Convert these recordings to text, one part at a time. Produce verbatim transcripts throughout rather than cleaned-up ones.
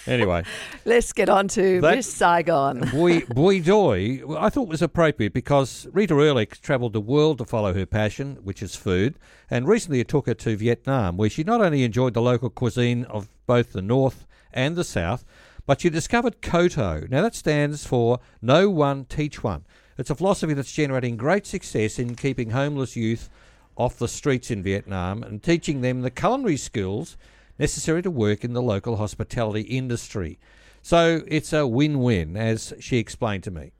Anyway. Let's get on to That- Miss Saigon. Bui, Bui Doi, I thought was appropriate because Rita Ehrlich travelled the world to follow her passion, which is food, and recently it took her to Vietnam, where she not only enjoyed the local cuisine of both the north and the south, but she discovered Koto. Now that stands for Know One, Teach One. It's a philosophy that's generating great success in keeping homeless youth off the streets in Vietnam and teaching them the culinary skills necessary to work in the local hospitality industry. So it's a win-win, as she explained to me.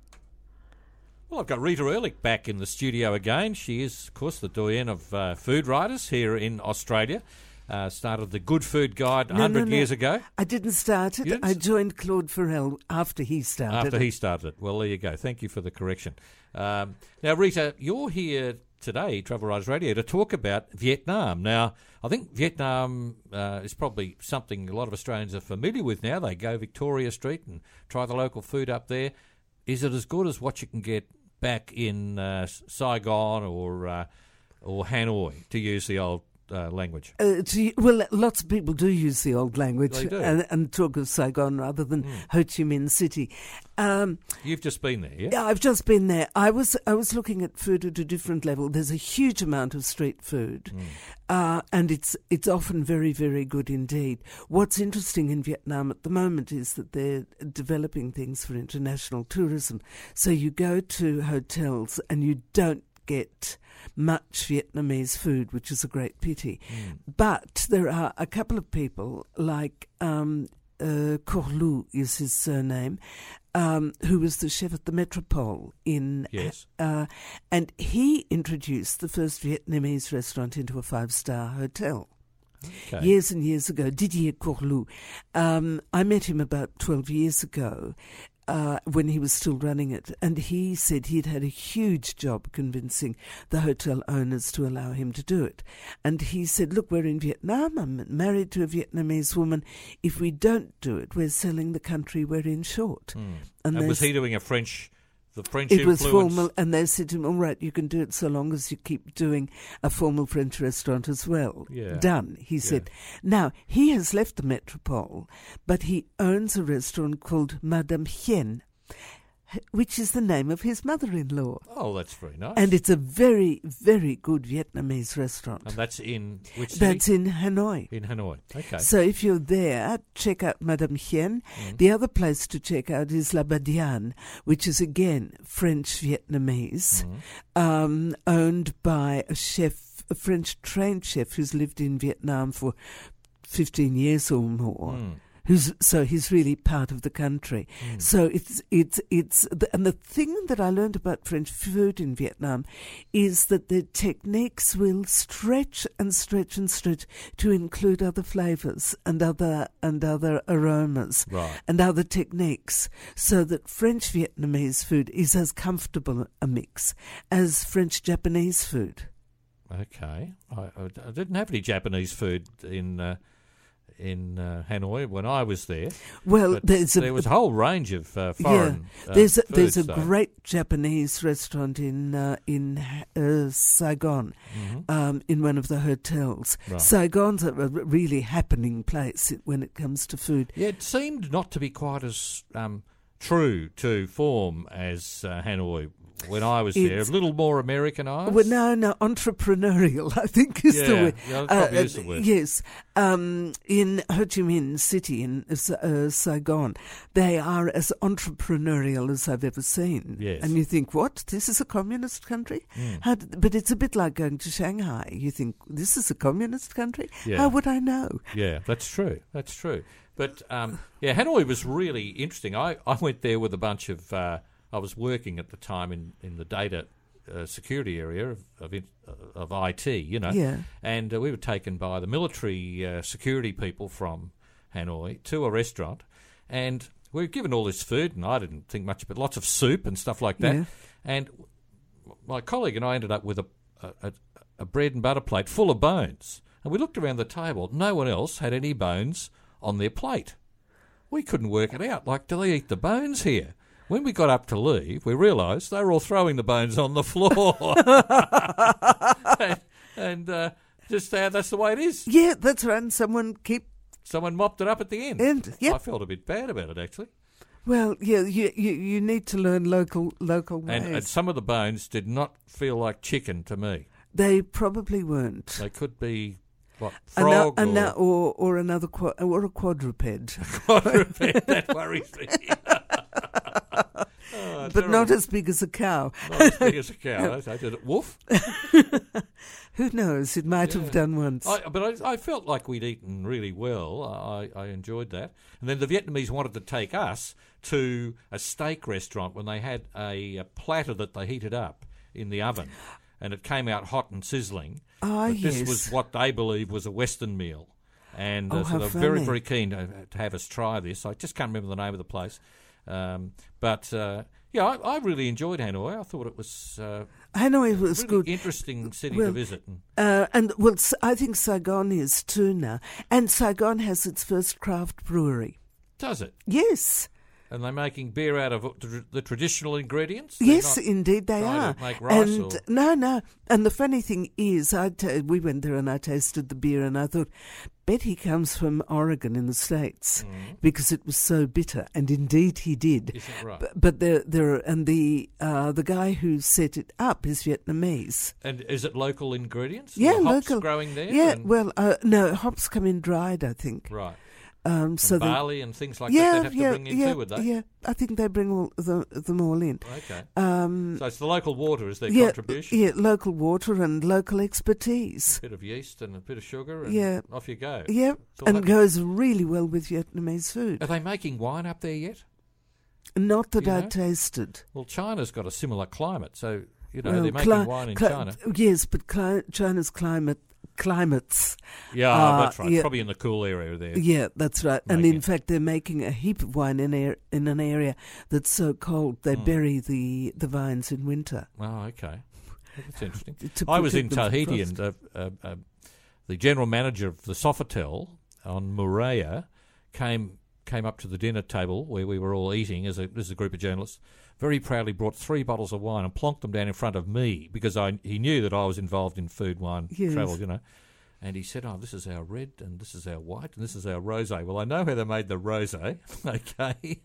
Well, I've got Rita Ehrlich back in the studio again. She is, of course, the doyen of uh, food writers here in Australia. Uh, started the Good Food Guide one hundred no, no, no. years ago. I didn't start You it. didn't? I joined Claude Farrell after he started After it. he started it. Well, there you go. Thank you for the correction. Um, now, Rita, you're here today, Travel Writers Radio, to talk about Vietnam. Now, I think Vietnam uh, is probably something a lot of Australians are familiar with now. They go Victoria Street and try the local food up there. Is it as good as what you can get back in uh, Saigon or uh, or Hanoi, to use the old uh, language? Uh, to, well, lots of people do use the old language They do. and, and talk of Saigon rather than Mm. Ho Chi Minh City. Um, You've just been there, yeah? yeah, I've just been there. I was I was looking at food at a different level. There's a huge amount of street food, Mm. uh, and it's it's often very, very good indeed. What's interesting in Vietnam at the moment is that they're developing things for international tourism. So you go to hotels and you don't get much Vietnamese food, which is a great pity. Mm. But there are a couple of people like um, uh, Corlu is his surname, um, who was the chef at the Metropole in, Yes. uh, and he introduced the first Vietnamese restaurant into a five-star hotel. Okay. Years and years ago, Didier Corlu. Um, I met him about twelve years ago uh, when he was still running it, and he said he'd had a huge job convincing the hotel owners to allow him to do it. And he said, look, we're in Vietnam, I'm married to a Vietnamese woman. If we don't do it, we're selling the country we're in short. Mm. And And was there's- he doing a French, the French It was influence? formal, and they said to him, all right, you can do it so long as you keep doing a formal French restaurant as well. Yeah. Done, he said. Now, he has left the Metropole, but he owns a restaurant called Madame Hien, which is the name of his mother-in-law. Oh, that's very nice. And it's a very, very good Vietnamese restaurant. And that's in which city? That's in Hanoi. In Hanoi. Okay. So if you're there, check out Madame Hien. Mm. The other place to check out is La Badiane, which is again French-Vietnamese, Mm. um, owned by a chef, a French-trained chef who's lived in Vietnam for fifteen years or more. Mm. Who's, so he's really part of the country. Mm. So it's it's it's the, and the thing that I learned about French food in Vietnam is that the techniques will stretch and stretch and stretch to include other flavors and other and other aromas Right. and other techniques, so that French Vietnamese food is as comfortable a mix as French Japanese food. Okay. I, I I didn't have any Japanese food in uh, in uh, Hanoi when I was there. Well, But there's a there was a whole range of uh, foreign yeah. uh, There's a, there's a foods, though. great Japanese restaurant in uh, in uh, Saigon, Mhm. um, in one of the hotels. Right. Saigon's a, a really happening place when it comes to food. Yeah, it seemed not to be quite as um, true to form as uh, Hanoi when I was there. A It's- little more Americanised. Well, no, no, entrepreneurial, I think is the Yeah, word. yeah, that probably is the word. Yes. Um, in Ho Chi Minh City, in uh, Saigon, they are as entrepreneurial as I've ever seen. Yes. And you think, what? This is a communist country? Mm. How did, but it's a bit like going to Shanghai. You think, this is a communist country? Yeah. How would I know? Yeah, that's true. That's true. But um, yeah, Hanoi was really interesting. I, I went there with a bunch of. Uh, I was working at the time in, in the data uh, security area of of, in, uh, of I T, you know, Yeah. and uh, we were taken by the military uh, security people from Hanoi to a restaurant, and we were given all this food, and I didn't think much of it, lots of soup and stuff like that. Yeah. And my colleague and I ended up with a, a, a, a bread and butter plate full of bones, and we looked around the table. No one else had any bones on their plate. We couldn't work it out. Like, do they eat the bones here? When we got up to leave, we realised they were all throwing the bones on the floor. and and uh, just uh, that's the way it is. Yeah, that's right. And someone keep someone mopped it up at the end. And, yep. I felt a bit bad about it, actually. Well, yeah, you, you you need to learn local local ways. And, and some of the bones did not feel like chicken to me. They probably weren't. They could be, what, Ano- frog ano- or... or or another qua- or a quadruped, quadruped. That worries me. Oh, but terrible. not as big as a cow. Not as big as a cow. I did it. Woof. Who knows? It might Yeah. have done once. I, but I, I felt like we'd eaten really well. I, I enjoyed that. And then the Vietnamese wanted to take us to a steak restaurant when they had a, a platter that they heated up in the oven, and it came out hot and sizzling. Ah, But this yes. was what they believed was a Western meal. And uh, Oh, so how they're very, funny. very keen to, to have us try this. I just can't remember the name of the place. Um, but, uh, yeah, I, I really enjoyed Hanoi. I thought it was uh, Hanoi a was really good. interesting city Well, to visit. And Uh, and, well, S- I think Saigon is too now. And Saigon has its first craft brewery. does it? Yes. And they're making beer out of tr- the traditional ingredients? They're Yes, not indeed they trying are. to make rice and or- no, no. And the funny thing is, I t- we went there and I tasted the beer and I thought, bet he comes from Oregon in the States because it was so bitter. And indeed he did. Is that right? B- But there, there, are- and the uh, the guy who set it up is Vietnamese. And is it local ingredients? Yeah, Are the hops local. growing there? Yeah, and- well, uh, no, hops come in dried, I think. right. Um, so And the- barley and things like yeah, that they'd have yeah, to bring in yeah, too, would they? yeah. I think they bring all the, them all in. Okay. Um, So it's the local water is their yeah, contribution? yeah, local water and local expertise. A bit of yeast and a bit of sugar and Yeah. off you go. Yeah, It's all and happening. goes really well with Vietnamese food. Are they making wine up there yet? Not that you I know? tasted. Well, China's got a similar climate, so, you know, Well, they're making cli- wine in cli- China. Yes, but cli- China's climate climates. Yeah, uh, that's right. yeah. Probably in the cool area there. Yeah, that's right. And Making in it. fact, they're making a heap of wine in, air, in an area that's so cold they Mm. bury the, the vines in winter. Oh, okay. Well, that's interesting. to I was in protect them from Tahiti, frost. and uh, uh, uh, the general manager of the Sofitel on Moorea came came up to the dinner table where we were all eating as a, as a group of journalists, very proudly brought three bottles of wine and plonked them down in front of me because I he knew that I was involved in food, wine, Yes. travel, you know. And he said, oh, this is our red, and this is our white, and this is our rosé. Well, I know how they made the rosé, okay.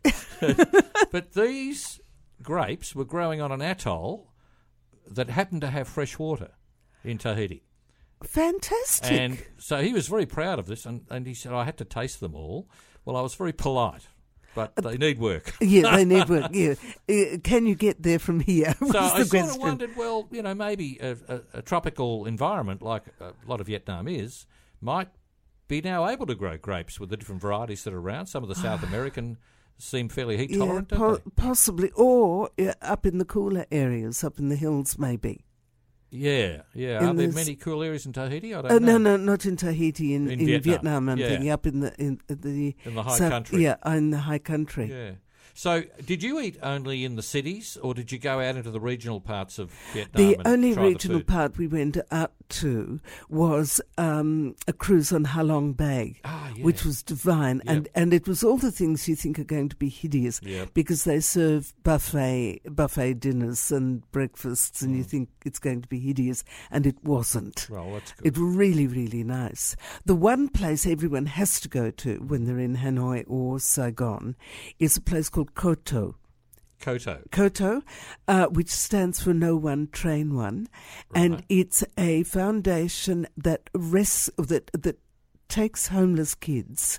But these grapes were growing on an atoll that happened to have fresh water in Tahiti. Fantastic. And so he was very proud of this, and, and he said, I had to taste them all. Well, I was very polite, but they need work. yeah, they need work. Yeah. Uh, can you get there from here? was So the I sort question. of wondered, well, you know, maybe a, a, a tropical environment like a lot of Vietnam is might be now able to grow grapes with the different varieties that are around. Some of the South American seem fairly heat Yeah, tolerant, po- don't they? possibly. Or uh, up in the cooler areas, up in the hills, maybe. Yeah, yeah. In Are there this- many cool areas in Tahiti? I don't Uh, know. no, no, not in Tahiti, in, In in, Vietnam, Vietnam, I'm yeah. thinking, up in the in the In the high south- country. Yeah, in the high country. Yeah. So, did you eat only in the cities, or did you go out into the regional parts of Vietnam? The and only try regional the food? part we went out to was um, a cruise on Halong Bay, Ah, yeah. which was divine, Yep. and and it was all the things you think are going to be hideous, Yep. because they serve buffet buffet dinners and breakfasts, and you think it's going to be hideous, and it wasn't. Well, that's good. It was really, really nice. The one place everyone has to go to when they're in Hanoi or Saigon is a place called Koto. Koto. Koto, uh, which stands for No One Train One, and Right. it's a foundation that rests that that takes homeless kids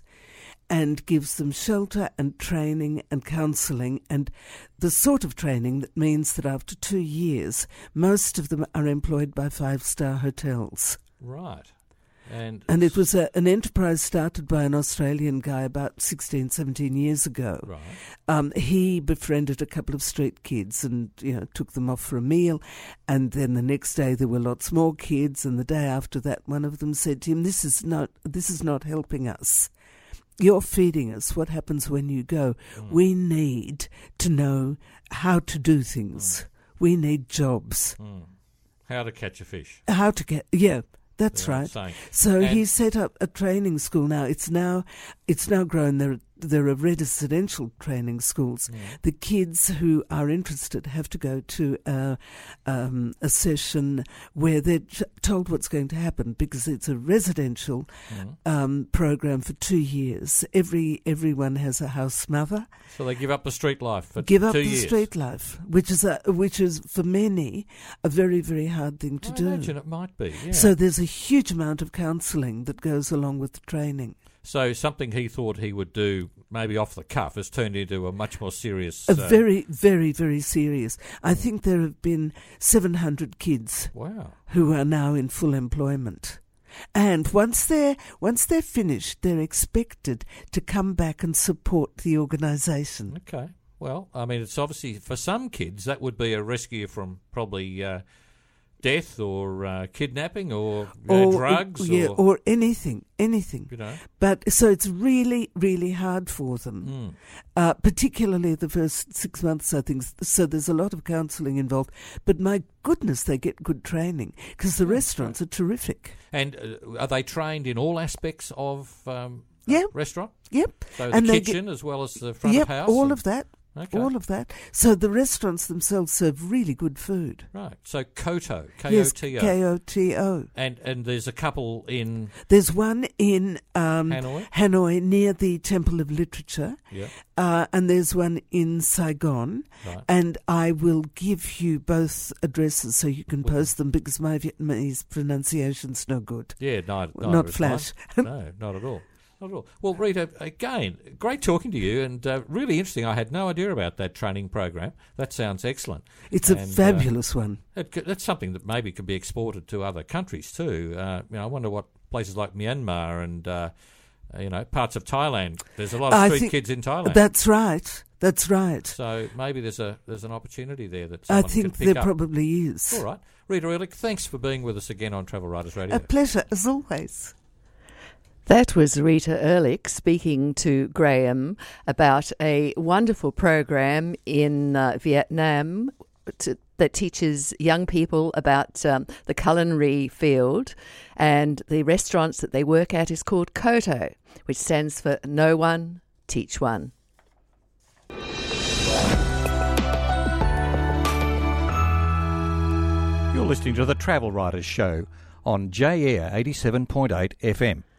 and gives them shelter and training and counselling, and the sort of training that means that after two years, most of them are employed by five-star hotels. Right. And, And it was a, an enterprise started by an Australian guy about sixteen, seventeen years ago. Right. Um, he befriended a couple of street kids and, you know, took them off for a meal. And then the next day there were lots more kids. And the day after that, one of them said to him, this is not, this is not helping us. You're feeding us. What happens when you go? Mm. We need to know how to do things. Mm. We need jobs. Mm. How to catch a fish. How to get, yeah. That's They're right. saying. So And- he set up a training school now. It's now, it's now grown. There are there are residential training schools. Mm. The kids who are interested have to go to a, um, a session where they're t- told what's going to happen, because it's a residential Mm. um, program for two years. Every everyone has a house mother. So they give up the street life for Give two up the years. street life, which is a, which is for many a very very hard thing to I do. imagine it might be, yeah. So there's a huge amount of counselling that goes along with the training. So something he thought he would do, maybe off the cuff, has turned into a much more serious... A uh, very, very, very serious. I think there have been seven hundred kids Wow. who are now in full employment. And once they're once they're finished, they're expected to come back and support the organisation. Okay. Well, I mean, it's obviously, for some kids, that would be a rescue from probably uh, death or uh, kidnapping or you know, drugs yeah, or, or anything, anything. you know. But so it's really, really hard for them, Mm. uh, particularly the first six months, I think. So there's a lot of counselling involved. But my goodness, they get good training, because the restaurants are terrific. And uh, are they trained in all aspects of um, Yeah. restaurant? Yep. So the And they get- kitchen as well as the front Yep, of house? all and- of that. Okay. All of that. So the restaurants themselves serve really good food. Right. So Koto, K O Yes, T O. K O T O. And and there's a couple in There's one in um, Hanoi? Hanoi near the Temple of Literature, Yeah. uh, and there's one in Saigon. Right. And I will give you both addresses so you can Well- post them, because my Vietnamese pronunciation's no good. Yeah, no, no, Not it's flash. fine. No, not at all. Not at all. Well, Rita, again, great talking to you, and uh, really interesting. I had no idea about that training program. That sounds excellent. It's a And, uh, fabulous one. It, c- that's something that maybe could be exported to other countries too. Uh, you know, I wonder what places like Myanmar and uh, you know parts of Thailand. There's a lot of I street think kids in Thailand. That's right. That's right. So maybe there's a there's an opportunity there that I someone think could pick there up. probably is. All right, Rita Ehrlich, thanks for being with us again on Travel Writers Radio. A pleasure, as always. That was Rita Ehrlich speaking to Graham about a wonderful program in uh, Vietnam to, that teaches young people about um, the culinary field, and the restaurants that they work at is called Koto, which stands for No One, Teach One. You're listening to the Travel Writers Show on J Air eighty-seven point eight F M.